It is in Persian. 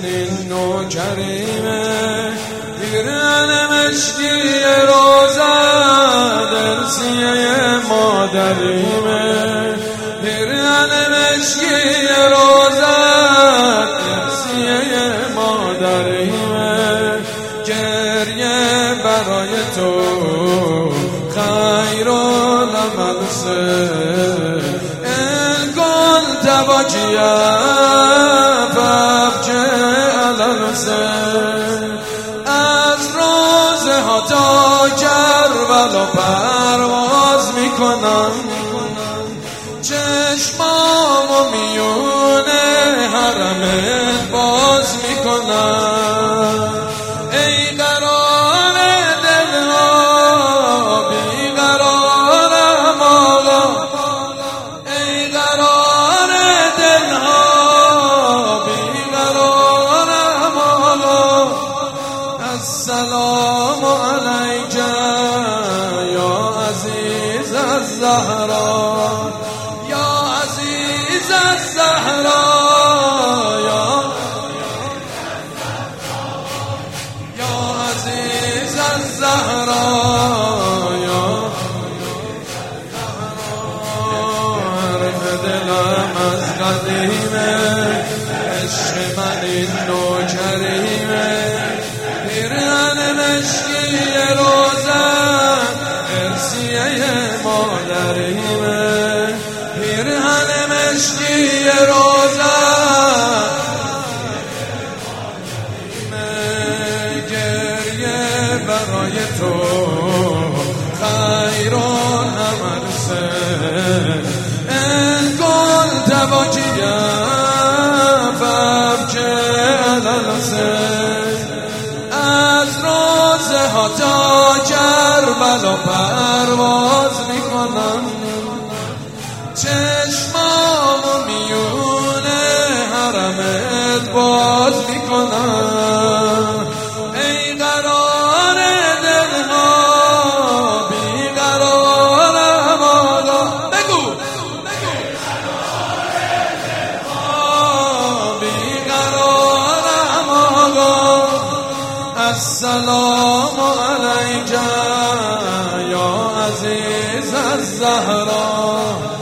این نوکریمه پیرهن مشکی روزه درسیه مادریمه پیرهن مشکی روزه درسیه مادریمه گریه برای تو خیر العمل كنت باكيا فابكي على الحسين از روزها تا کربلا پرواز میکنم چشمامو میونه حرمت باز میکنم ای قرار دلها بیقرارم آقا ای قرار دلها بیقرارم آقا السلام علیک یا عزیز الزهرا یا عزیز الزهرا عزیز الزهرا حرف دلم از قدیمه عشق من این نوکریمه پیرهن مشکی روزن ارسیه مادریمه پیرهن مشکی روزن برای تو خیر العمل ان كنت باكيا فابكي على الحسين از روزها تا کربلا پرواز میکنم چشمامو میونه حرمت باز میکنم ای قرار دلها بیقرارم آقا بگو بیقرارم آقا السلام علیک یا عزیز الزهرا